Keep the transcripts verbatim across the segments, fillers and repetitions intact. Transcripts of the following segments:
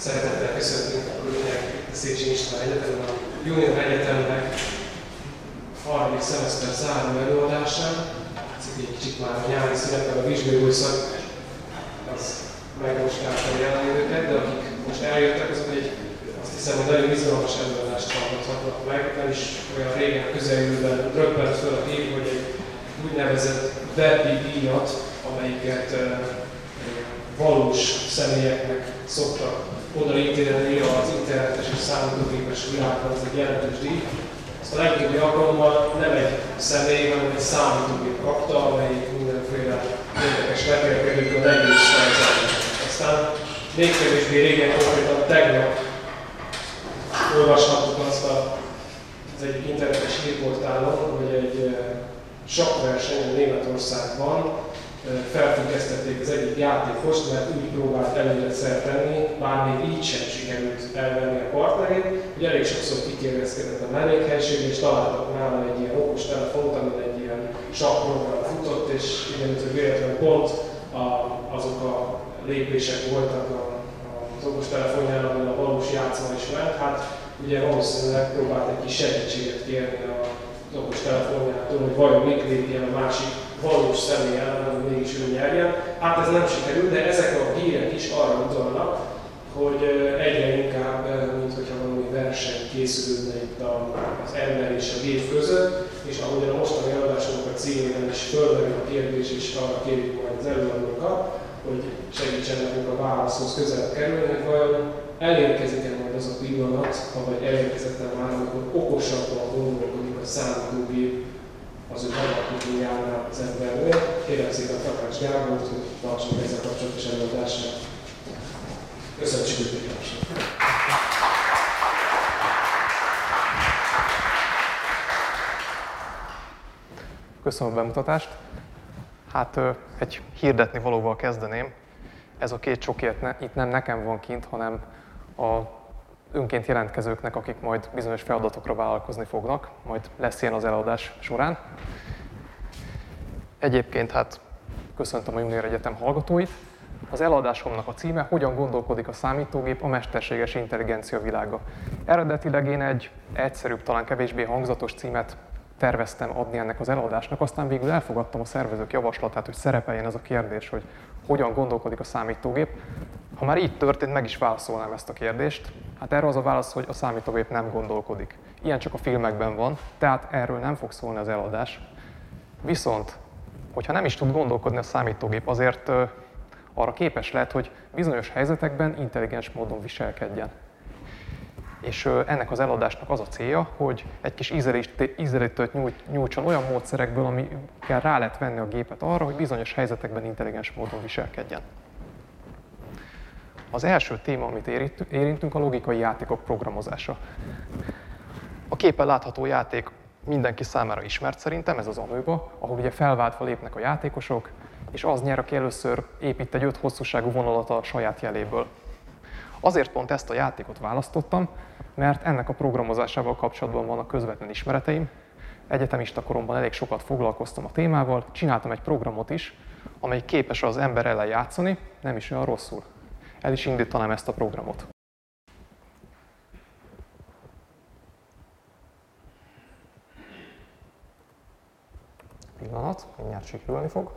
Szeretettel köszöntünk akkor mindenkit a Széchenyi István Egyetemen, a Junior Egyetemnek harmadik szemeszter záró előadásán. Látszik egy kicsit már a nyári szünetben a vizsgálószak, az megmostálta a jelenlévőket, de akik most eljöttek, azok egy, azt hiszem, hogy nagyon izgalmas előadást hallgathatnak meg. Nem is olyan régen a közeljövőben röppent föl a hír, hogy egy úgynevezett Webby díjat, amelyiket valós személyeknek szoktak odaítélni az internetes és számítógépes világban, ez egy jelentős díj. Ezt a legutóbbi alkalommal nem egy személy, hanem egy számítógép kapta, amelyik mindenféle érdekes vetélkedőkön legjobb fejlődött. Aztán még kevésbé régen, konkrétan tegnap olvashattuk azt a, az egyik internetes hírportálon, hogy egy sakkverseny Németországban felfüggesztették az egyik játékost, mert úgy próbált előnyet tenni, bár még így sem sikerült elvenni a partnerét, hogy elég sokszor kikérdezkedett a mellékhelységre, és találtak nála egy ilyen okos telefont, amin egy ilyen sakkprogram futott, és kiderült, hogy véletlenül pont a, azok a lépések voltak a, az okos telefonján, amin a valós játszma is ment. Hát ugye valószínűleg próbált egy kis segítséget kérni az okos telefonjától, hogy vajon mit lépjen a másik valós személy ellen, hogy mégis ő nyerjen. Hát ez nem sikerült, de ezek a hírek is arra utalnak, hogy egyre inkább, mint hogyha valami verseny készülődne itt az ember és a gép között, és ahogyan a mostani előadásunk a címében is fölmerül a kérdés, és arra kérjük majd az előadókat, hogy segítsen nekünk a válaszhoz közel kerülni, hogy vajon elérkezik-e majd az a pillanat, vagy elérkezett már, amikor okosabban gondolkodik a számítógép az ő hallgatókjánál az embernél. Kérem szépen Takács Gábort, hogy tartsunk ezzel kapcsolatos előadását. Köszönöm szépen! Köszönöm a bemutatást. Hát egy hirdetni valóval kezdeném. Ez a két csokért ne, itt nem nekem van kint, hanem a önként jelentkezőknek, akik majd bizonyos feladatokra vállalkozni fognak, majd lesz ilyen az előadás során. Egyébként hát köszöntöm a Junior Egyetem hallgatóit. Az előadásomnak a címe Hogyan gondolkodik a számítógép a mesterséges intelligencia világa. Eredetileg én egy egyszerűbb, talán kevésbé hangzatos címet terveztem adni ennek az előadásnak, aztán végül elfogadtam a szervezők javaslatát, hogy szerepeljen ez a kérdés, hogy hogyan gondolkodik a számítógép. Ha már így történt, meg is válaszolnám ezt a kérdést. Hát erre az a válasz, hogy a számítógép nem gondolkodik. Ilyen csak a filmekben van, tehát erről nem fog szólni az előadás. Viszont, hogyha nem is tud gondolkodni a számítógép, azért uh, arra képes lehet, hogy bizonyos helyzetekben intelligens módon viselkedjen. És uh, ennek az előadásnak az a célja, hogy egy kis ízelítőt nyújt, nyújtson olyan módszerekből, amikkel rá lehet venni a gépet arra, hogy bizonyos helyzetekben intelligens módon viselkedjen. Az első téma, amit érintünk, a logikai játékok programozása. A képen látható játék mindenki számára ismert szerintem, ez az Amöba, ahol ugye felváltva lépnek a játékosok, és az nyer, aki először épít egy öt hosszúságú vonalat a saját jeléből. Azért pont ezt a játékot választottam, mert ennek a programozásával kapcsolatban vannak közvetlen ismereteim. Egyetemista koromban elég sokat foglalkoztam a témával, csináltam egy programot is, amely képes az ember ellen játszani, nem is olyan rosszul. El is indítanám ezt a programot. Pillanat, mindjárt sikerülni fog.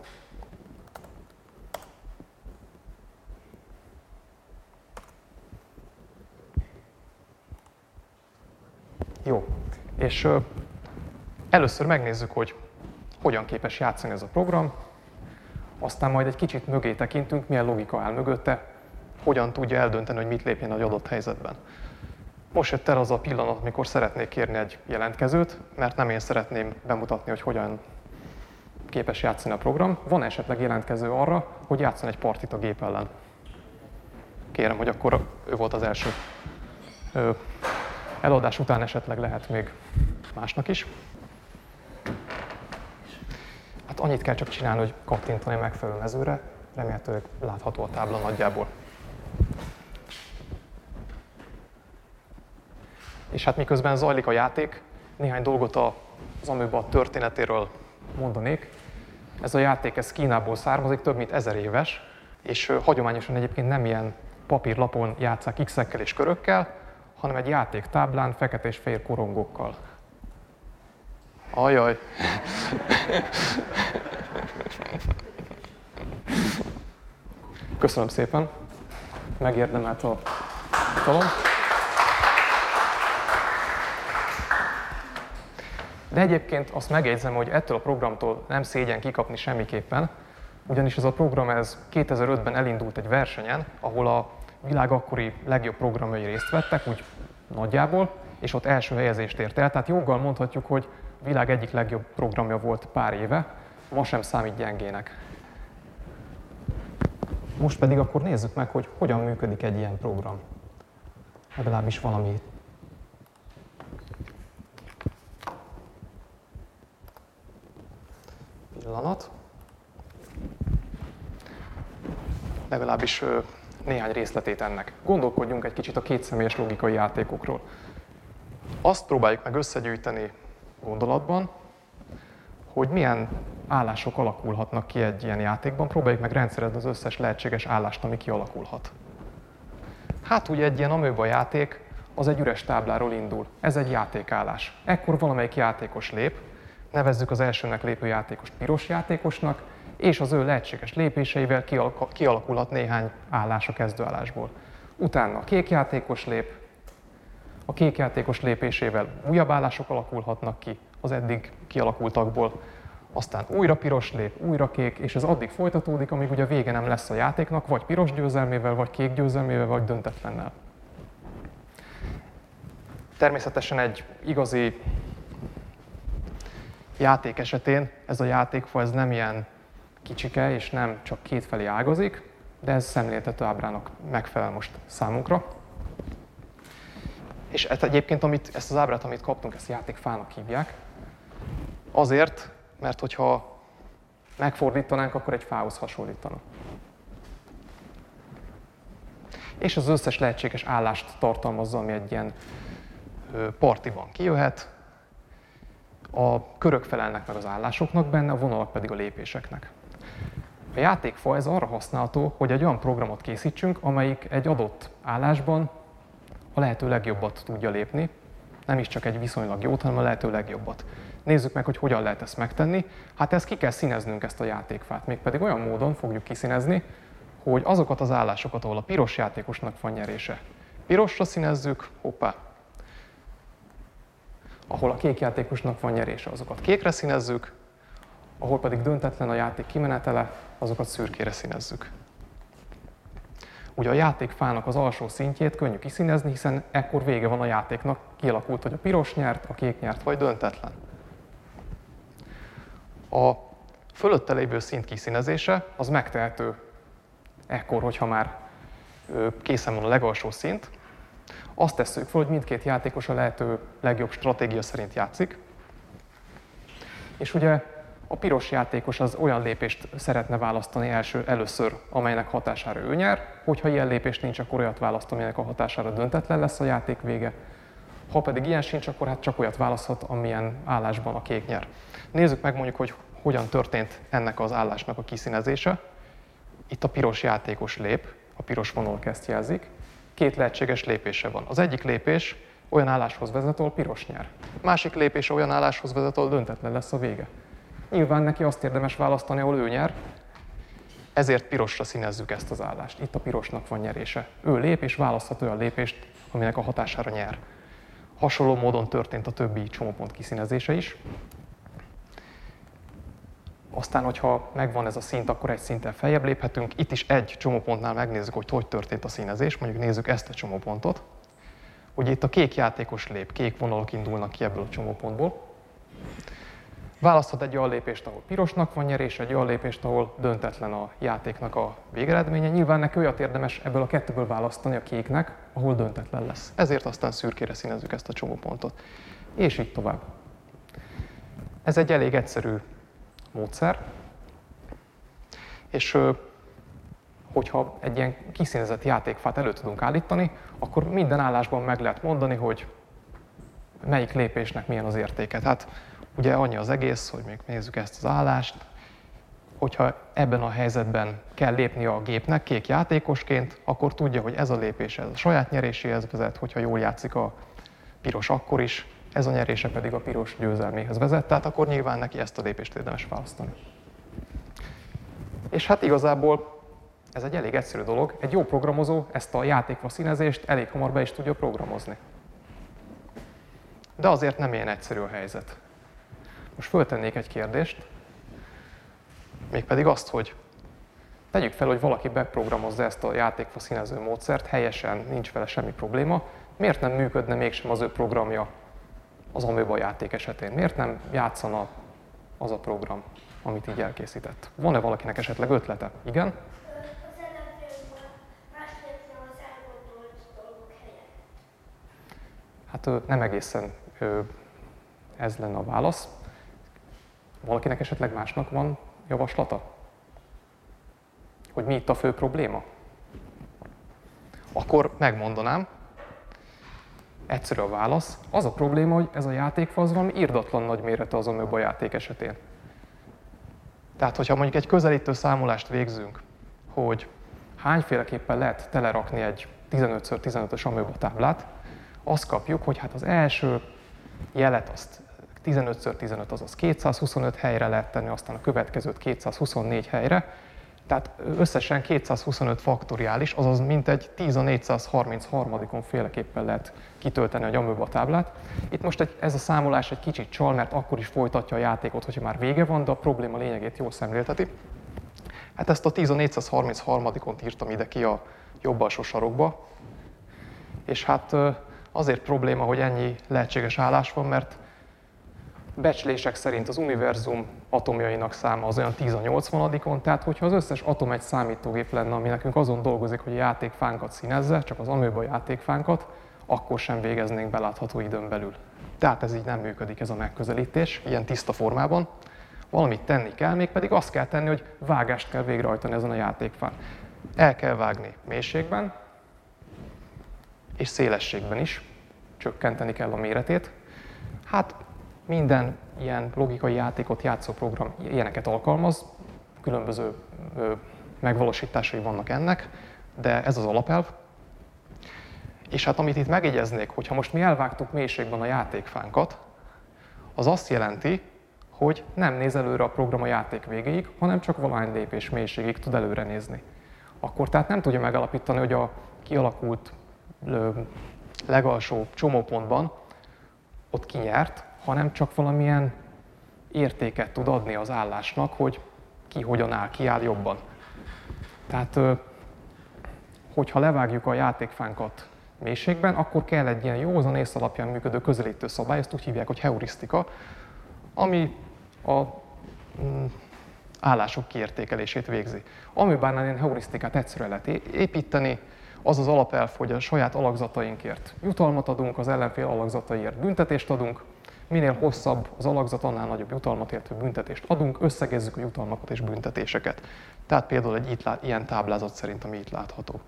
Jó, és ö, először megnézzük, hogy hogyan képes játszani ez a program, aztán majd egy kicsit mögé tekintünk, milyen logika áll mögötte, hogyan tudja eldönteni, hogy mit lépjen egy adott helyzetben. Most jött el az a pillanat, amikor szeretnék kérni egy jelentkezőt, mert nem én szeretném bemutatni, hogy hogyan képes játszani a program. Van esetleg jelentkező arra, hogy játszon egy partit a gép ellen? Kérem, hogy akkor ő volt az első. Ö, előadás után esetleg lehet még másnak is. Hát annyit kell csak csinálni, hogy kattintani a megfelelő mezőre, remélhetőleg látható a tábla nagyjából. És hát miközben zajlik a játék, néhány dolgot az Amöba történetéről mondanék. Ez a játék ez Kínából származik, több mint ezer éves, és hagyományosan egyébként nem ilyen papírlapon játsszák X-ekkel és körökkel, hanem egy játéktáblán fekete és fehér korongokkal. Ajaj! Köszönöm szépen, megérdemelt a talom. De egyébként azt megjegyzem, hogy ettől a programtól nem szégyen kikapni semmiképpen, ugyanis ez a program ez kétezer-ötben elindult egy versenyen, ahol a világ akkori legjobb programjai részt vettek, úgy nagyjából, és ott első helyezést ért el. Tehát joggal mondhatjuk, hogy a világ egyik legjobb programja volt pár éve, ma sem számít gyengének. Most pedig akkor nézzük meg, hogy hogyan működik egy ilyen program. Legalábbis valami. Pillanat. Legalábbis néhány részletét ennek. Gondolkodjunk egy kicsit a kétszemélyes logikai játékokról. Azt próbáljuk meg összegyűjteni gondolatban, hogy milyen állások alakulhatnak ki egy ilyen játékban, próbáljuk meg rendszerezni az összes lehetséges állást, ami kialakulhat. Hát ugye egy ilyen amöba játék az egy üres tábláról indul. Ez egy játékállás. Ekkor valamelyik játékos lép, nevezzük az elsőnek lépő játékost piros játékosnak, és az ő lehetséges lépéseivel kialakulhat néhány állás a kezdőállásból. Utána a kék játékos lép, a kék játékos lépésével újabb állások alakulhatnak ki az eddig kialakultakból, aztán újra piros lép, újra kék, és ez addig folytatódik, amíg ugye vége nem lesz a játéknak, vagy piros győzelmével, vagy kék győzelmével, vagy döntetlennel. Természetesen egy igazi játék esetén ez a játékfa ez nem ilyen kicsike, és nem csak kétfelé ágazik, de ez szemléltető ábrának megfelel most számunkra. És ezt egyébként amit, ezt az ábrát, amit kaptunk, ezt játékfának hívják. Azért, mert hogyha megfordítanánk, akkor egy fához hasonlítana. És az összes lehetséges állást tartalmazza, ami egy ilyen partiban kijöhet. A körök felelnek meg az állásoknak benne, a vonalak pedig a lépéseknek. A játékfa ez arra használható, hogy egy olyan programot készítsünk, amelyik egy adott állásban a lehető legjobbat tudja lépni, nem is csak egy viszonylag jót, hanem a lehető legjobbat. Nézzük meg, hogy hogyan lehet ezt megtenni. Hát ezt ki kell színeznünk, ezt a játékfát. Mégpedig olyan módon fogjuk kiszínezni, hogy azokat az állásokat, ahol a piros játékosnak van nyerése, pirosra színezzük, hoppá. Ahol a kék játékosnak van nyerése, azokat kékre színezzük, ahol pedig döntetlen a játék kimenetele, azokat szürkére színezzük. Ugye a játékfának az alsó szintjét könnyű kiszínezni, hiszen ekkor vége van a játéknak, kialakult, hogy a piros nyert, a kék nyert, vagy döntetlen. A fölötte lévő szint kiszínezése az megtehető ekkor, hogyha már készen van a legalsó szint. Azt tesszük fel, hogy mindkét játékos a lehető legjobb stratégia szerint játszik. És ugye a piros játékos az olyan lépést szeretne választani első, először, amelynek hatására ő nyer. Hogyha ilyen lépés nincs, akkor olyat választ, amelynek a hatására döntetlen lesz a játék vége. Ha pedig ilyen sincs, akkor hát csak olyat választhat, amilyen állásban a kék nyer. Nézzük meg mondjuk, hogy hogyan történt ennek az állásnak a kiszínezése. Itt a piros játékos lép, a piros vonal ezt jelzik. Két lehetséges lépése van. Az egyik lépés olyan álláshoz vezet, ahol piros nyer. A másik lépés olyan álláshoz vezet, ahol döntetlen lesz a vége. Nyilván neki azt érdemes választani, ahol ő nyer, ezért pirosra színezzük ezt az állást. Itt a pirosnak van nyerése. Ő lép és választhat olyan lépést, aminek a hatására nyer. Hasonló módon történt a többi csomópont kiszínezése is. Aztán, hogyha megvan ez a szint, akkor egy szinten feljebb léphetünk. Itt is egy csomópontnál megnézzük, hogy hogy történt a színezés. Mondjuk nézzük ezt a csomópontot. Ugye itt a kék játékos lép, kék vonalak indulnak ki ebből a csomópontból. Választhat egy olyan lépést, ahol pirosnak van nyerés, egy olyan lépést, ahol döntetlen a játéknak a végeredménye. Nyilván neki olyat érdemes ebből a kettőből választani a kéknek, ahol döntetlen lesz. Ezért aztán szürkére színezzük ezt a csomópontot. És így tovább. Ez egy elég egyszerű módszer. És hogyha egy ilyen kiszínezett játékfát elő tudunk állítani, akkor minden állásban meg lehet mondani, hogy melyik lépésnek milyen az értéke. Hát ugye annyi az egész, hogy még nézzük ezt az állást. hogyha ebben a helyzetben kell lépni a gépnek kék játékosként, akkor tudja, hogy ez a lépés ez a saját nyeréséhez vezet, hogyha jól játszik a piros akkor is, ez a nyerése pedig a piros győzelméhez vezet, tehát akkor nyilván neki ezt a lépést érdemes választani. És hát igazából ez egy elég egyszerű dolog, egy jó programozó ezt a játékfa színezést elég hamar be is tudja programozni. De azért nem ilyen egyszerű a helyzet. Most föltennék egy kérdést, mégpedig azt, hogy tegyük fel, hogy valaki beprogramozza ezt a játékfa színező módszert, helyesen, nincs vele semmi probléma, miért nem működne mégsem az ő programja az Amöba játék esetén? Miért nem játszana az a program, amit így elkészített? Van-e valakinek esetleg ötlete? Igen? Az ellenfélből máslépne az elgondolt dolgok helyett. Hát nem egészen ez lenne a válasz. Valakinek esetleg másnak van javaslata? Hogy mi itt a fő probléma? Akkor megmondanám. Egyszerű a válasz. Az a probléma, hogy ez a játékfa az valami irdatlan nagy méretű az Amöba játék esetén. Tehát, hogyha mondjuk egy közelítő számolást végzünk, hogy hányféleképpen lehet telerakni egy tizenöt szor tizenötös Amöba táblát, azt kapjuk, hogy hát az első jelet azt tizenöt szor tizenöt, azaz kétszázhuszonöt helyre lehet tenni, aztán a következőt kétszázhuszonnégy helyre, tehát összesen kétszázhuszonöt faktoriális, azaz mintegy tíz a négyszázharmincharmadikon féleképpen lehet kitölteni a Amöba táblát. Itt most egy, ez a számolás egy kicsit csal, mert akkor is folytatja a játékot, hogyha már vége van, de a probléma lényegét jól szemlélteti. Hát ezt a tíz a négyszázharmincharmadikon írtam ide ki a jobb alsó sarokba, és hát azért probléma, hogy ennyi lehetséges állás van, mert becslések szerint az univerzum atomjainak száma az olyan tíz a nyolcvanadikon, tehát hogyha az összes atom egy számítógép lenne, ami nekünk azon dolgozik, hogy a játékfánkat színezze, csak az Amöba játékfánkat, akkor sem végeznénk belátható időn belül. Tehát ez így nem működik, ez a megközelítés, ilyen tiszta formában. Valamit tenni kell, mégpedig azt kell tenni, hogy vágást kell végrehajtani ezen a játékfán. El kell vágni mélységben, és szélességben is, csökkenteni kell a méretét. Hát minden ilyen logikai játékot játszó program ilyeneket alkalmaz, különböző ö, megvalósításai vannak ennek, de ez az alapelv. És hát amit itt megjegyeznék, hogyha most mi elvágtuk mélységben a játékfánkat, az azt jelenti, hogy nem néz előre a program a játék végéig, hanem csak valahány lépés mélységig tud előre nézni. Akkor tehát nem tudja megalapítani, hogy a kialakult ö, legalsó csomópontban ott ki nyert, hanem csak valamilyen értéket tud adni az állásnak, hogy ki hogyan áll, ki áll jobban. Tehát, hogyha levágjuk a játékfánkat mélységben, akkor kell egy ilyen józan ész alapján működő közelítő szabály, ezt úgy hívják, hogy heurisztika, ami a mm, állások kiértékelését végzi. Amibánál ilyen heurisztikát egyszerűen lehet építeni, az az alapelv, hogy a saját alakzatainkért jutalmat adunk, az ellenfél alakzataiért büntetést adunk, minél hosszabb az alakzat, annál nagyobb jutalmat, illetve büntetést adunk, összegezzük a jutalmakat és büntetéseket. Tehát például egy itt lát, ilyen táblázat szerint, ami itt látható.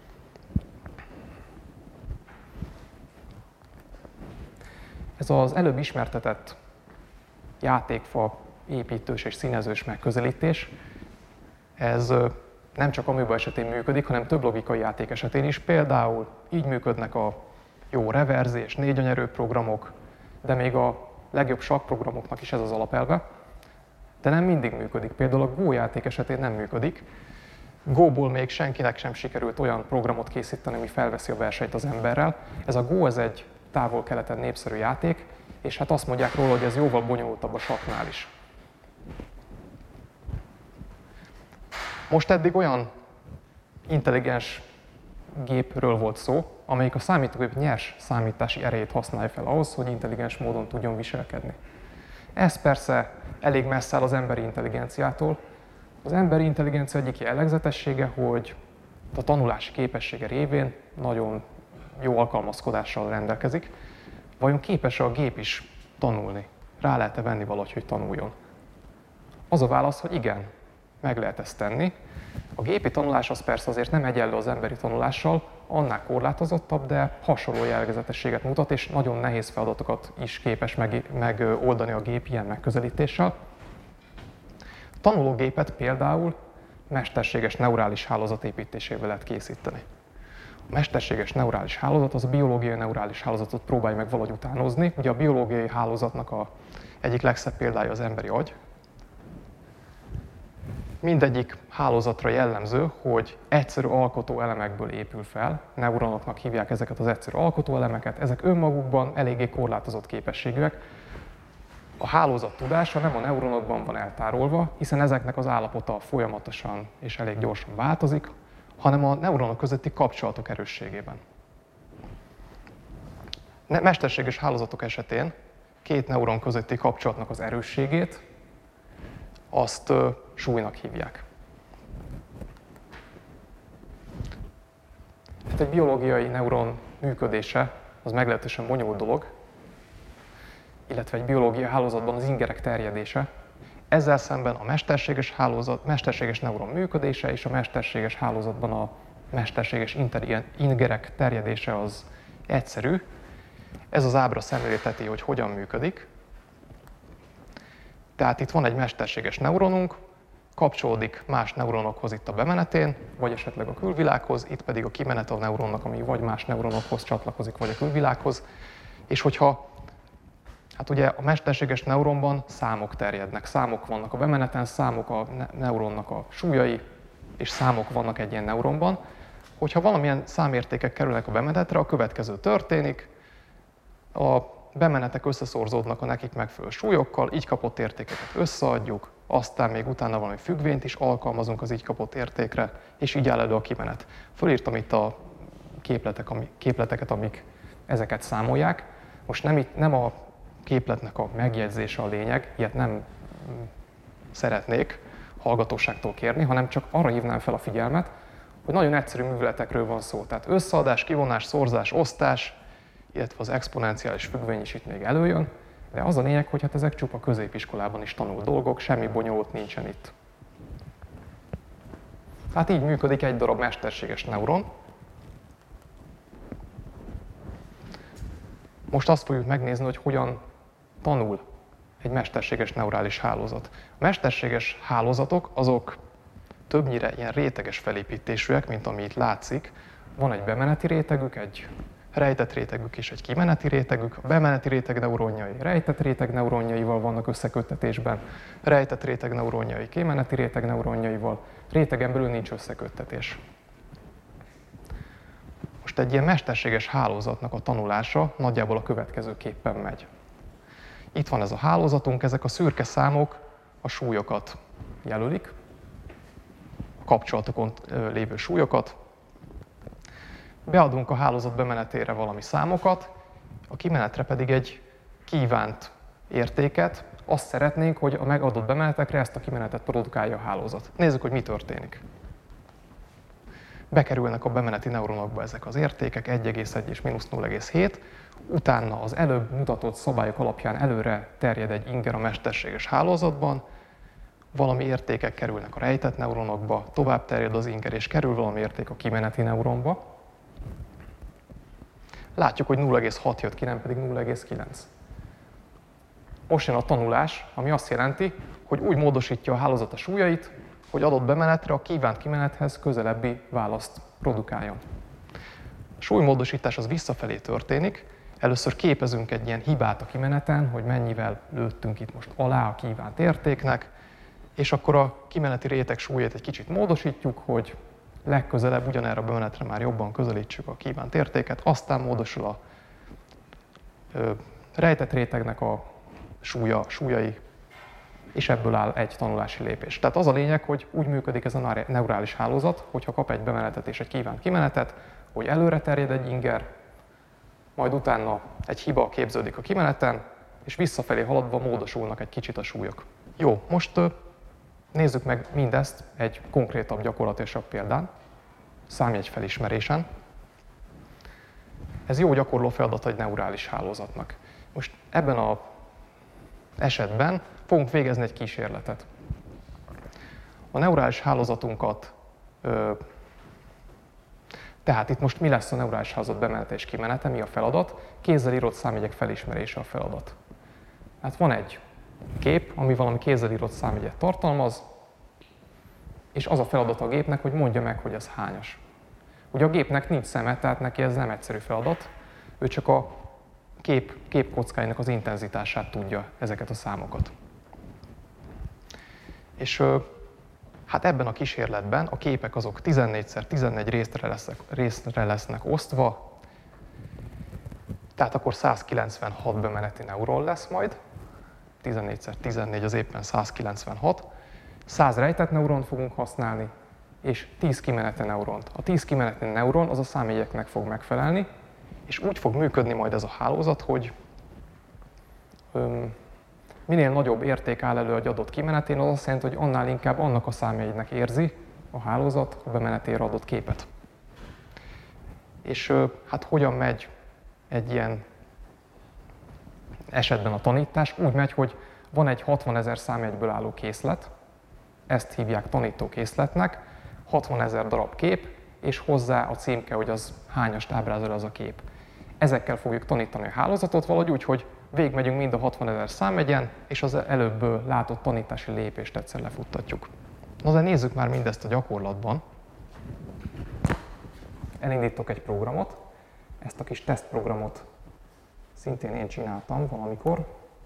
Ez az előbb ismertetett játékfa építős és színezős megközelítés, ez nem csak Amöba esetén működik, hanem több logikai játék esetén is. Például így működnek a jó reverzi és négyanyerő programok, de még a legjobb sakkprogramoknak is ez az alapelve, de nem mindig működik. Például a Go játék esetén nem működik. Go-ból még senkinek sem sikerült olyan programot készíteni, ami felveszi a versenyt az emberrel. Ez a Go, ez egy távol-keleten népszerű játék, és hát azt mondják róla, hogy ez jóval bonyolultabb a sakknál is. Most eddig olyan intelligens gépről volt szó, amelyik a számítógép nyers számítási erejét használja fel ahhoz, hogy intelligens módon tudjon viselkedni. Ez persze elég messze áll az emberi intelligenciától. Az emberi intelligencia egyik jellegzetessége, hogy a tanulási képessége révén nagyon jó alkalmazkodással rendelkezik. Vajon képes-e a gép is tanulni? Rá lehet-e venni valahogy, hogy tanuljon? Az a válasz, hogy igen, meg lehet ezt tenni. A gépi tanulás az persze azért nem egyenlő az emberi tanulással, annál korlátozottabb, de hasonló jellegzetességet mutat, és nagyon nehéz feladatokat is képes megoldani a gép ilyen megközelítéssel. tanulógépet például mesterséges neurális hálózat építésével lehet készíteni. A mesterséges neurális hálózat az a biológiai neurális hálózatot próbálja meg valahogy utánozni. Ugye a biológiai hálózatnak a egyik legszebb példája az emberi agy. Mindegyik hálózatra jellemző, hogy egyszerű alkotó elemekből épül fel, neuronoknak hívják ezeket az egyszerű alkotó elemeket, ezek önmagukban eléggé korlátozott képességűek. A hálózat tudása nem a neuronokban van eltárolva, hiszen ezeknek az állapota folyamatosan és elég gyorsan változik, hanem a neuronok közötti kapcsolatok erősségében. Mesterséges hálózatok esetén két neuron közötti kapcsolatnak az erősségét azt ö, súlynak hívják. Hát egy biológiai neuron működése az meglehetősen bonyolult dolog, illetve egy biológiai hálózatban az ingerek terjedése. Ezzel szemben a mesterséges, hálózat, mesterséges neuron működése és a mesterséges hálózatban a mesterséges ingerek terjedése az egyszerű. Ez az ábra szemlélteti, hogy hogyan működik. Tehát itt van egy mesterséges neuronunk, kapcsolódik más neuronokhoz itt a bemenetén, vagy esetleg a külvilághoz, itt pedig a kimenet a neuronnak, ami vagy más neuronokhoz csatlakozik, vagy a külvilághoz. És hogyha hát ugye a mesterséges neuronban számok terjednek, számok vannak a bemeneten, számok a neuronnak a súlyai, és számok vannak egy ilyen neuronban. Hogyha valamilyen számértékek kerülnek a bemenetre, a következő történik, a bemenetek összeszorzódnak a nekik megfelelő súlyokkal, így kapott értékeket összeadjuk, aztán még utána valami függvényt is alkalmazunk az így kapott értékre, és így áll elő a kimenet. Fölírtam itt a képletek, ami, képleteket, amik ezeket számolják. Most nem, itt, nem a képletnek a megjegyzése a lényeg, ilyet nem szeretnék hallgatóságtól kérni, hanem csak arra hívnám fel a figyelmet, hogy nagyon egyszerű műveletekről van szó. Tehát összeadás, kivonás, szorzás, osztás, illetve az exponenciális függvény is itt még előjön, de az a lényeg, hogy hát ezek csupa középiskolában is tanult dolgok, semmi bonyolult nincsen itt. Hát így működik egy darab mesterséges neuron. Most azt fogjuk megnézni, hogy hogyan tanul egy mesterséges neurális hálózat. A mesterséges hálózatok azok többnyire ilyen réteges felépítésűek, mint ami itt látszik. Van egy bemeneti rétegük, egy rejtett rétegük és egy kimeneti rétegük. A bemeneti réteg neuronjai rejtett réteg neuronjaival vannak összeköttetésben, rejtett réteg neuronjai kimeneti réteg neuronjaival, rétegen belül nincs összeköttetés. Most egy ilyen mesterséges hálózatnak a tanulása nagyjából a következőképpen megy. Itt van ez a hálózatunk, ezek a szürke számok a súlyokat jelölik, a kapcsolatokon lévő súlyokat. Beadunk a hálózat bemenetére valami számokat, a kimenetre pedig egy kívánt értéket. Azt szeretnénk, hogy a megadott bemenetekre ezt a kimenetet produkálja a hálózat. Nézzük, hogy mi történik. Bekerülnek a bemeneti neuronokba ezek az értékek, egy egész egy és mínusz nulla egész hét. Utána az előbb mutatott szabályok alapján előre terjed egy inger a mesterséges hálózatban, valami értékek kerülnek a rejtett neuronokba, tovább terjed az inger és kerül valami érték a kimeneti neuronba. Látjuk, hogy nulla egész hat jött ki, nem pedig nulla egész kilenc. Most jön a tanulás, ami azt jelenti, hogy úgy módosítja a hálózat a súlyait, hogy adott bemenetre a kívánt kimenethez közelebbi választ produkáljon. A súlymódosítás az visszafelé történik. Először képezünk egy ilyen hibát a kimeneten, hogy mennyivel lőttünk itt most alá a kívánt értéknek, és akkor a kimeneti réteg súlyát egy kicsit módosítjuk, hogy legközelebb ugyanerre a bemenetre már jobban közelítsük a kívánt értéket, aztán módosul a ö, rejtett rétegnek a súlya, súlyai, és ebből áll egy tanulási lépés. Tehát az a lényeg, hogy úgy működik ez a neurális hálózat, hogyha kap egy bemenetet és egy kívánt kimenetet, hogy előre terjed egy inger, majd utána egy hiba képződik a kimeneten, és visszafelé haladva módosulnak egy kicsit a súlyok. Jó, most nézzük meg mindezt egy konkrétabb, gyakorlatilasabb példán, számjegy felismerésen. Ez jó gyakorló feladat egy neurális hálózatnak. Most ebben az esetben fogunk végezni egy kísérletet. A neurális hálózatunkat, tehát itt most mi lesz a neurális hálózat bemenete és kimenete, mi a feladat? Kézzel írott számjegyek felismerése a feladat. Hát van egy kép, ami valami kézzel írott számjegyet tartalmaz, és az a feladat a gépnek, hogy mondja meg, hogy ez hányas. Ugye a gépnek nincs szeme, tehát neki ez nem egyszerű feladat, ő csak a kép, képkockáinak az intenzitását tudja, ezeket a számokat. És hát ebben a kísérletben a képek azok tizennégy szer tizennégy részre lesznek, részre lesznek osztva, tehát akkor százkilencvenhat bemeneti neuron lesz majd, tizennégy szer tizennégy az éppen százkilencvenhat, száz rejtett neuront fogunk használni, és tíz kimeneti neuront. A tíz kimeneti neuron az a számjegyeknek fog megfelelni, és úgy fog működni majd ez a hálózat, hogy öm, minél nagyobb érték áll elő egy adott kimenetén, az azt jelenti, hogy annál inkább annak a számjegynek érzi a hálózat a bemenetére adott képet. És hát hogyan megy egy ilyen esetben a tanítás? Úgy megy, hogy van egy hatvanezer számjegyből álló készlet, ezt hívják tanítókészletnek, hatvanezer darab kép, és hozzá a címke, hogy az hányast ábrázol az a kép. Ezekkel fogjuk tanítani a hálózatot valahogy úgy, hogy végigmegyünk mind a hatvanezer számjegyen, és az előbb látott tanítási lépést egyszer lefuttatjuk. Na de nézzük már mindezt a gyakorlatban. Elindítok egy programot, ezt a kis tesztprogramot szintén én csináltam valamikor.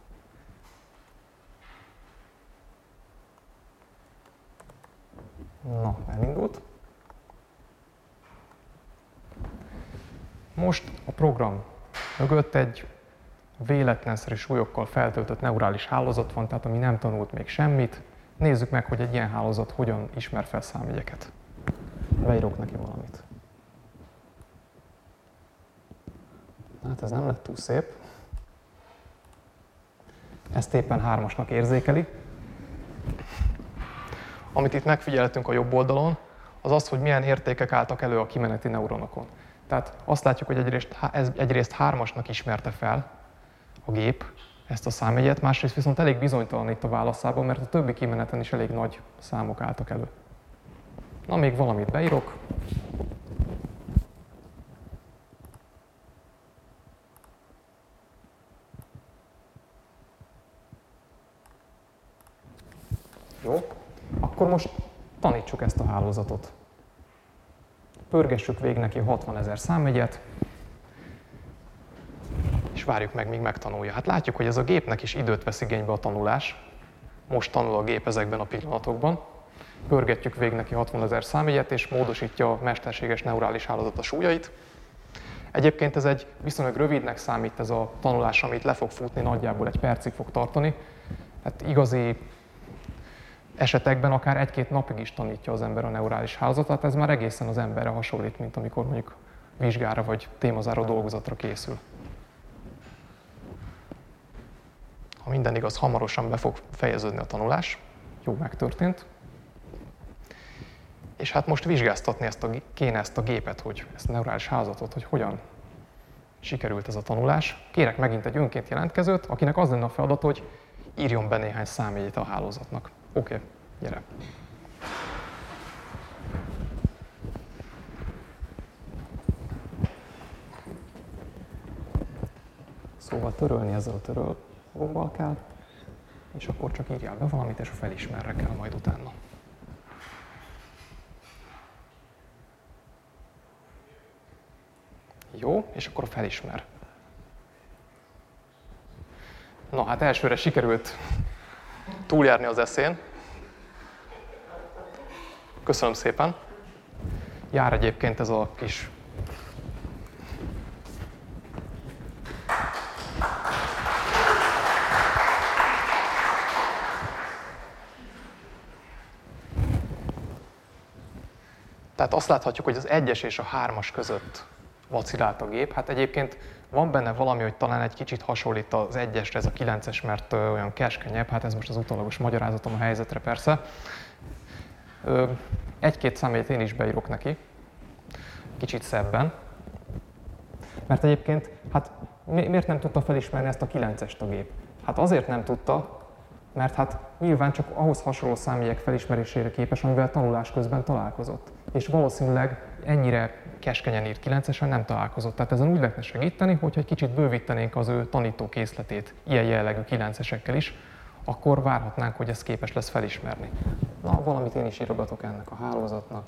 Na, elindult. Most a program mögött egy véletlenszerű súlyokkal feltöltött neurális hálózat van, tehát ami nem tanult még semmit. Nézzük meg, hogy egy ilyen hálózat hogyan ismer fel számjegyeket. Beírok neki valamit. Hát ez nem lett túl szép. Ezt éppen hármasnak érzékeli. Amit itt megfigyelhetünk a jobb oldalon, az az, hogy milyen értékek álltak elő a kimeneti neuronokon. Tehát azt látjuk, hogy egyrészt, ez egyrészt hármasnak ismerte fel a gép ezt a számjegyet, másrészt viszont elég bizonytalan itt a válaszában, mert a többi kimeneten is elég nagy számok álltak elő. Na, még valamit beírok. Jó, akkor most tanítsuk ezt a hálózatot. Pörgessük végig neki hatvanezer számjegyet, és várjuk meg, míg megtanulja. Hát látjuk, hogy ez a gépnek is időt vesz igénybe a tanulás. Most tanul a gép ezekben a pillanatokban. Pörgetjük végig neki hatvanezer számjegyet, és módosítja a mesterséges neurális hálózat a súlyait. Egyébként ez egy viszonylag rövidnek számít ez a tanulás, amit le fog futni, nagyjából egy percig fog tartani. Hát igazi esetekben akár egy-két napig is tanítja az ember a neurális hálózatot, ez már egészen az emberre hasonlít, mint amikor mondjuk vizsgára vagy témazáró dolgozatra készül. Ha minden igaz, hamarosan be fog fejeződni a tanulás. Jó, megtörtént. És hát most vizsgáztatni ezt a, kéne ezt a gépet, hogy ezt a neurális hálózatot, hogy hogyan sikerült ez a tanulás. Kérek megint egy önként jelentkezőt, akinek az lenne a feladat, hogy írjon be néhány számjegyet a hálózatnak. Oké, okay, gyere. Szóval törölni ezzel a töröl gombal kell, és akkor csak írjál be valamit, és a felismerre kell majd utána. Jó, és akkor a felismer. Na hát elsőre sikerült túljárni az eszén. Köszönöm szépen. Jár egyébként ez a kis Tehát azt láthatjuk, hogy az egyes és a hármas között vacillált a gép. Hát egyébként van benne valami, hogy talán egy kicsit hasonlít az egyesre, ez a kilences, mert olyan keskenyebb, hát ez most az utólagos magyarázatom a helyzetre persze. Egy-két számjegyet én is beírok neki, kicsit szebben. Mert egyébként, hát miért nem tudta felismerni ezt a kilencest a gép? Hát azért nem tudta, mert hát nyilván csak ahhoz hasonló számjegyek felismerésére képes, amivel tanulás közben találkozott. És valószínűleg ennyire keskenyen írt kilencesen nem találkozott. Tehát ezen úgy lehetne segíteni, hogyha egy kicsit bővítenénk az ő tanítókészletét ilyen jellegű kilencesekkel is, akkor várhatnánk, hogy ez képes lesz felismerni. Na, valamit én is írogatok ennek a hálózatnak.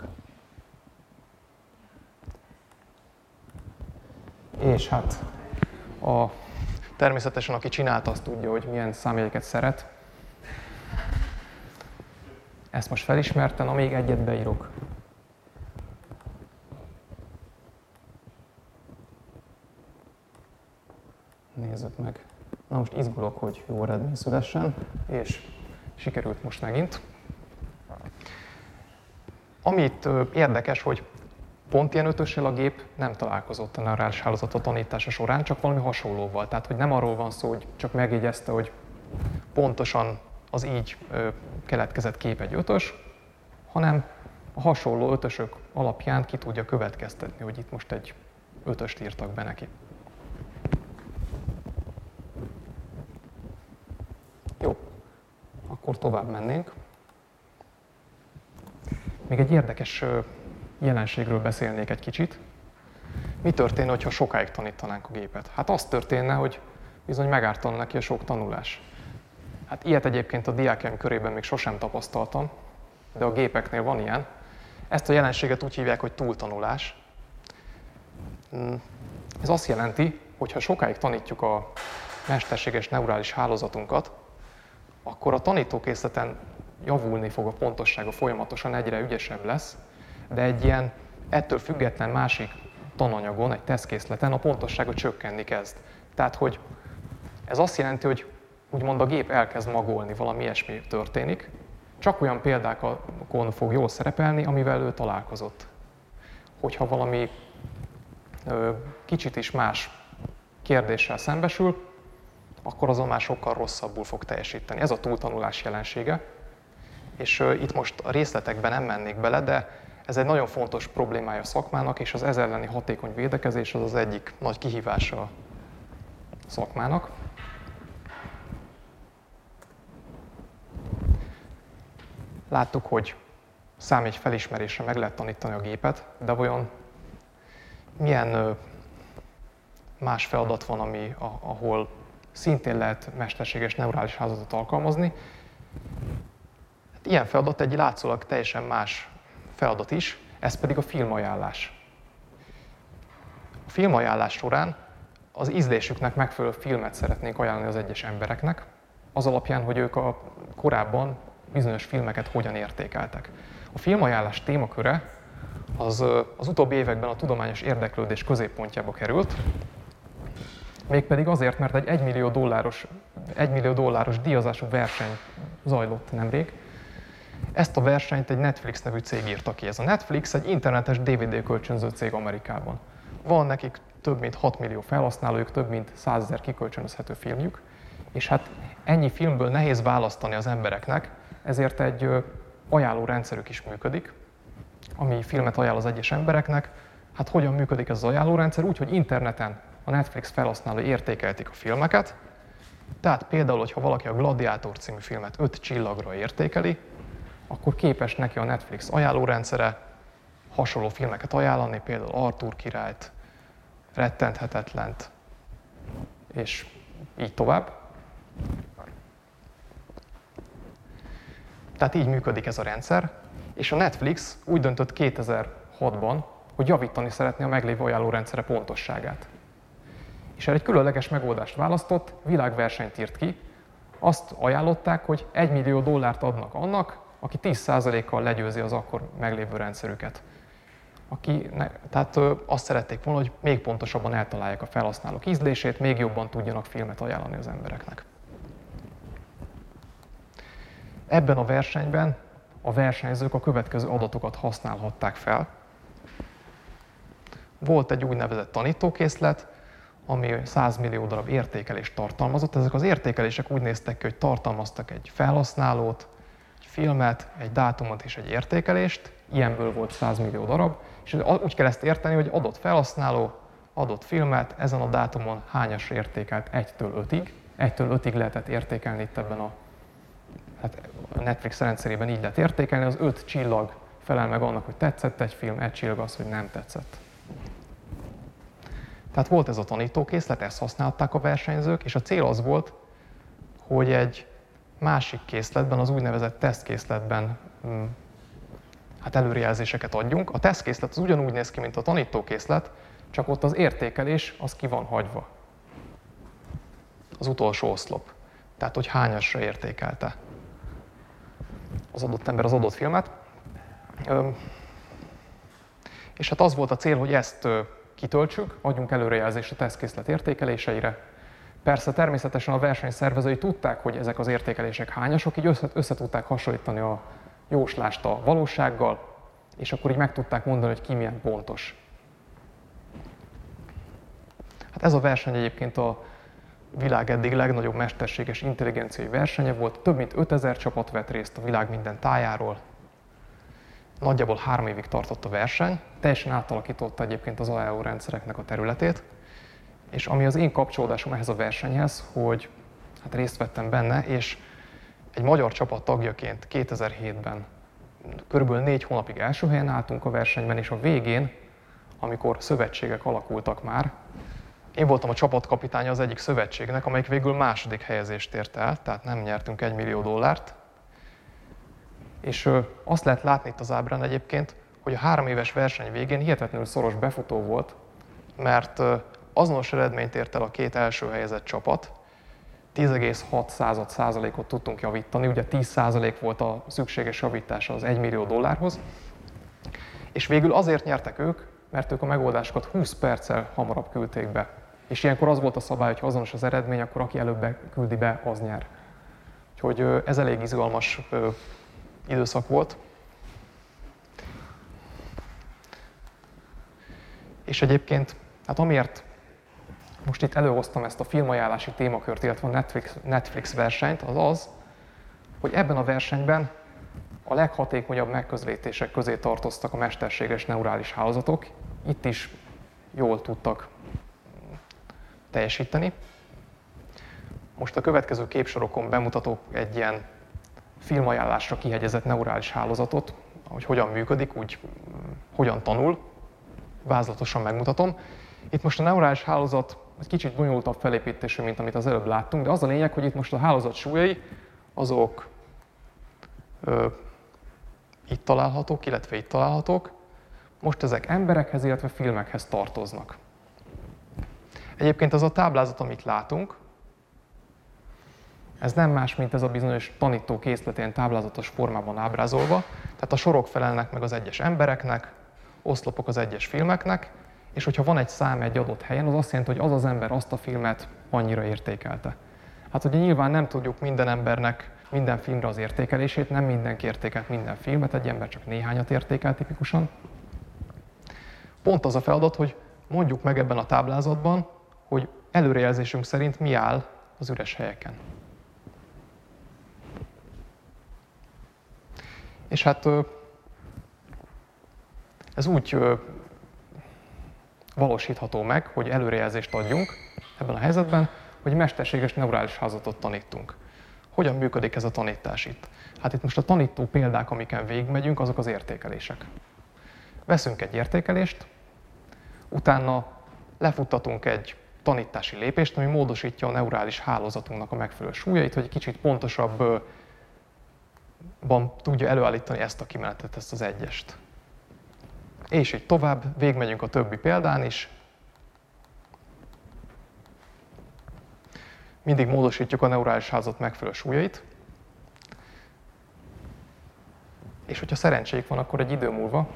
És hát a, természetesen aki csinálta, azt tudja, hogy milyen számjegyeket szeret. Ezt most felismerte, na még egyet beírok. Nézzük meg. Na most izgulok, hogy jó eredmény szülessen, és sikerült most megint. Amit érdekes, hogy pont ilyen ötössel a gép nem találkozott a neurális hálózat a tanítása során, csak valami hasonlóval. Tehát, hogy nem arról van szó, hogy csak megjegyezte, hogy pontosan az így keletkezett kép egy ötös, hanem a hasonló ötösök alapján ki tudja következtetni, hogy itt most egy ötöst írtak be neki. Jó, akkor tovább mennénk. Még egy érdekes jelenségről beszélnék egy kicsit. Mi történne, ha sokáig tanítanánk a gépet? Hát az történne, hogy bizony megártana neki a sok tanulás. Hát ilyet egyébként a diákjaim körében még sosem tapasztaltam, de a gépeknél van ilyen. Ezt a jelenséget úgy hívják, hogy túltanulás. Ez azt jelenti, hogy ha sokáig tanítjuk a mesterséges neurális hálózatunkat, akkor a tanítókészleten javulni fog a pontossága, folyamatosan egyre ügyesebb lesz, de egy ilyen ettől független másik tananyagon, egy tesztkészleten a pontossága csökkenni kezd. Tehát, hogy ez azt jelenti, hogy úgymond a gép elkezd magolni, valami ilyesmi történik, csak olyan példákon fog jól szerepelni, amivel ő találkozott. Hogyha valami ö, kicsit is más kérdéssel szembesül, akkor azon már sokkal rosszabbul fog teljesíteni. Ez a túltanulás jelensége. És uh, itt most a részletekben nem mennék bele, de ez egy nagyon fontos problémája a szakmának, és az ez elleni hatékony védekezés az az egyik nagy kihívása a szakmának. Láttuk, hogy számjegy felismerésre meg lehet tanítani a gépet, de vajon milyen uh, más feladat van, ami, a, ahol szintén lehet mesterséges neurális hálózatot alkalmazni. Ilyen feladat egy látszólag teljesen más feladat is, ez pedig a filmajánlás. A filmajánlás során az ízlésüknek megfelelő filmet szeretnénk ajánlani az egyes embereknek, az alapján, hogy ők a korábban bizonyos filmeket hogyan értékeltek. A filmajánlás témaköre az, az utóbbi években a tudományos érdeklődés középpontjába került, mégpedig azért, mert egy egymillió dolláros, egymillió dolláros díjazású verseny zajlott nemrég. Ezt a versenyt egy Netflix nevű cég írta ki. Ez a Netflix egy internetes dé vé dé kölcsönző cég Amerikában. Van nekik több mint hat millió felhasználójuk, több mint százezer kikölcsönözhető filmjük, és hát ennyi filmből nehéz választani az embereknek, ezért egy ajánlórendszerük is működik, ami filmet ajánl az egyes embereknek. Hát hogyan működik ez az ajánlórendszer? Úgy, hogy interneten a Netflix felhasználói értékelték a filmeket, tehát például, hogyha valaki a Gladiátor című filmet öt csillagra értékeli, akkor képes neki a Netflix ajánlórendszere hasonló filmeket ajánlani, például Artúr királyt, Rettenthetetlent, és így tovább. Tehát így működik ez a rendszer, és a Netflix úgy döntött kétezer-hatban, hogy javítani szeretné a meglévő ajánlórendszere pontosságát. És erre egy különleges megoldást választott, világversenyt írt ki. Azt ajánlották, hogy egy millió dollárt adnak annak, aki tíz százalékkal legyőzi az akkor meglévő rendszerüket. Aki, ne, tehát ö, azt szerették volna, hogy még pontosabban eltalálják a felhasználók ízlését, még jobban tudjanak filmet ajánlani az embereknek. Ebben a versenyben a versenyzők a következő adatokat használhatták fel. Volt egy úgynevezett tanítókészlet, ami száz millió darab értékelést tartalmazott. Ezek az értékelések úgy néztek ki, hogy tartalmaztak egy felhasználót, egy filmet, egy dátumot és egy értékelést. Ilyenből volt száz millió darab. És úgy kell ezt érteni, hogy adott felhasználó, adott filmet, ezen a dátumon hányasra értékelt egytől ötig. egytől ötig lehetett értékelni itt ebben a, hát a Netflix rendszerében így lehet értékelni. Az öt csillag felel meg annak, hogy tetszett egy film, egy csillag az, hogy nem tetszett. Tehát volt ez a tanítókészlet, ezt használták a versenyzők, és a cél az volt, hogy egy másik készletben, az úgynevezett tesztkészletben hát előrejelzéseket adjunk. A tesztkészlet az ugyanúgy néz ki, mint a tanítókészlet, csak ott az értékelés az ki van hagyva. Az utolsó oszlop. Tehát, hogy hányasra értékelte az adott ember az adott filmet. És hát az volt a cél, hogy ezt kitöltsük, adjunk előrejelzést a tesztkészlet értékeléseire. Persze természetesen a verseny szervezői tudták, hogy ezek az értékelések hányasok, így össze, össze tudták hasonlítani a jóslást a valósággal, és akkor így meg tudták mondani, hogy ki milyen pontos. Hát ez a verseny egyébként a világ eddig legnagyobb mesterséges intelligenciai versenye volt. Több mint ötezer csapat vett részt a világ minden tájáról. Nagyjából három évig tartott a verseny, teljesen átalakította egyébként az á e o rendszereknek a területét, és ami az én kapcsolódásom ehhez a versenyhez, hogy hát részt vettem benne, és egy magyar csapat tagjaként kétezer-hétben körülbelül négy hónapig első helyen álltunk a versenyben, és a végén, amikor szövetségek alakultak már, én voltam a csapatkapitánya az egyik szövetségnek, amelyik végül második helyezést ért el, tehát nem nyertünk egy millió dollárt. És azt lehet látni itt az ábrán egyébként, hogy a három éves verseny végén hihetetlenül szoros befutó volt, mert azonos eredményt ért el a két első helyezett csapat, tíz egész hat százalékot tudtunk javítani, ugye tíz százalék volt a szükséges javítása az egy millió dollárhoz, és végül azért nyertek ők, mert ők a megoldásokat húsz perccel hamarabb küldték be. És ilyenkor az volt a szabály, hogy ha azonos az eredmény, akkor aki előbb küldi be, az nyer. Úgyhogy ez elég izgalmas időszak volt. És egyébként, hát amiért most itt előhoztam ezt a filmajánlási témakört, illetve a Netflix, Netflix versenyt, az az, hogy ebben a versenyben a leghatékonyabb megközelítések közé tartoztak a mesterséges neurális hálózatok. Itt is jól tudtak teljesíteni. Most a következő képsorokon bemutatok egy ilyen filmajánlásra kihegyezett neurális hálózatot, hogy hogyan működik, úgy hogyan tanul, vázlatosan megmutatom. Itt most a neurális hálózat egy kicsit bonyolultabb felépítésű, mint amit az előbb láttunk, de az a lényeg, hogy itt most a hálózat súlyai, azok ö, itt találhatók, illetve itt találhatók. Most ezek emberekhez, illetve filmekhez tartoznak. Egyébként az a táblázat, amit látunk, ez nem más, mint ez a bizonyos tanítókészlet ilyen táblázatos formában ábrázolva. Tehát a sorok felelnek meg az egyes embereknek, oszlopok az egyes filmeknek, és hogyha van egy szám egy adott helyen, az azt jelenti, hogy az az ember azt a filmet annyira értékelte. Hát ugye nyilván nem tudjuk minden embernek minden filmre az értékelését, nem mindenki értékelt minden filmet, egy ember csak néhányat értékel tipikusan. Pont az a feladat, hogy mondjuk meg ebben a táblázatban, hogy előrejelzésünk szerint mi áll az üres helyeken. És hát ez úgy valósítható meg, hogy előrejelzést adjunk ebben a helyzetben, hogy mesterséges neurális hálózatot tanítunk. Hogyan működik ez a tanítás itt? Hát itt most a tanító példák, amiken végigmegyünk, azok az értékelések. Veszünk egy értékelést, utána lefuttatunk egy tanítási lépést, ami módosítja a neurális hálózatunknak a megfelelő súlyait, hogy egy kicsit pontosabban tudja előállítani ezt a kimenetet, ezt az egyest. És így tovább, végigmegyünk a többi példán is. Mindig módosítjuk a neurális hálózat megfelelő súlyait. És hogyha szerencséjük van, akkor egy idő múlva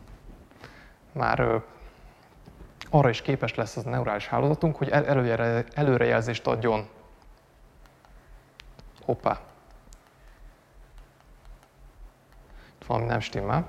már arra is képes lesz az a neurális hálózatunk, hogy előre, előrejelzést adjon. Hoppá! Itt valami nem stimmel.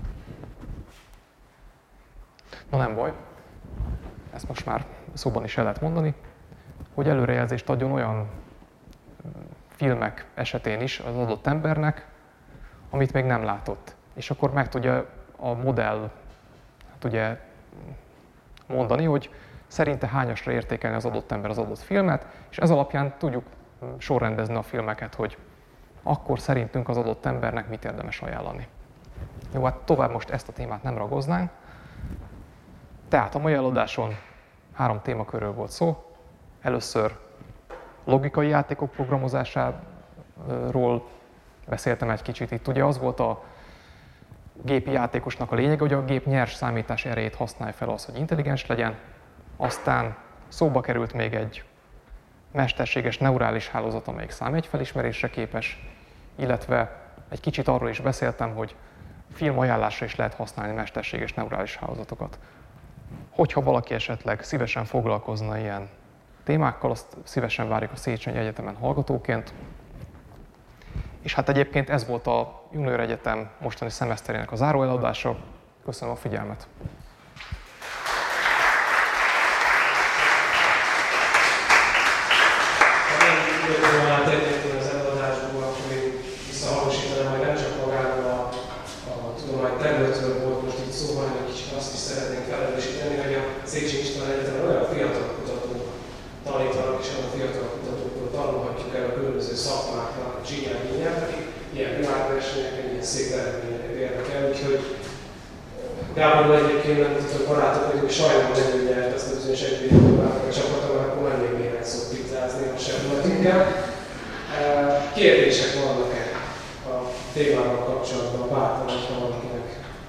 Na nem baj, ezt most már szóban is el lehet mondani, hogy előrejelzést adjon olyan filmek esetén is az adott embernek, amit még nem látott. És akkor meg tudja a modell hát ugye, mondani, hogy szerinte hányasra értékelni az adott ember az adott filmet, és ez alapján tudjuk sorrendezni a filmeket, hogy akkor szerintünk az adott embernek mit érdemes ajánlani. Jó, hát tovább most ezt a témát nem ragoznánk. Tehát a mai előadáson három témakörről volt szó. Először logikai játékok programozásáról ról beszéltem egy kicsit. Itt ugye az volt a gépi játékosnak a lényeg, hogy a gép nyers számítás erejét használja fel az, hogy intelligens legyen. Aztán szóba került még egy mesterséges neurális hálózat, amelyik számjegyfelismerésre képes, illetve egy kicsit arról is beszéltem, hogy film ajánlásra is lehet használni mesterséges neurális hálózatokat. Hogyha valaki esetleg szívesen foglalkozna ilyen témákkal, azt szívesen várjuk a Széchenyi Egyetemen hallgatóként. És hát egyébként ez volt a Junior Egyetem mostani szemeszterének a záróeladása. Köszönöm a figyelmet! Hát egyébként az előadásból, akkor én visszahangosítanám, hogy nem csak magáról a, a tudomány területről volt most itt szó, hanem egy kicsit azt is szeretnénk felerősíteni, hogy a Széchenyi István Egyetemen olyan fiatal kutatók tanítanak, és olyan fiatal kutatóktól tanulhatjuk el a különböző szakmáknak a csinyelvényet, akik ilyen világversenyeken, ilyen szép eredményeket érnek el, úgyhogy Gáborról egyébként nem tudok barátok, hogy sajnálom, hogy ő nyert azt a bizonyos egybélyt a csapaton, akkor nem még néhány szót pizzázni, ha sem voltunk el. Kérdések vannak-e a témával kapcsolatban, bátran, hogyha valakinek?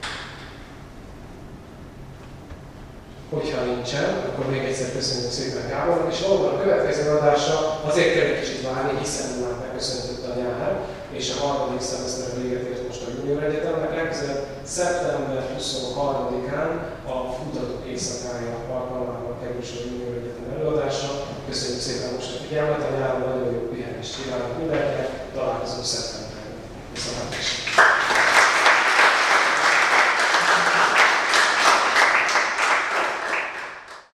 Hogyha nincsen, akkor még egyszer köszönjük szépen Gábornak, és valóban a következő adásra azért kell egy kicsit várni, hiszen már megköszöntött a nyár, és a harmadik szemeszter véget ért most a Junior Egyetemnek. Legközelebb szeptember huszonharmadikán a Kutatók Éjszakája alkalmával kerül sor a Junior Egyetem előadásra. Köszönjük szépen most a figyelmet, a nyáron nagyon jó pihenést kívánok mindenkinek, találkozunk szeptemberben. Viszontlátásra!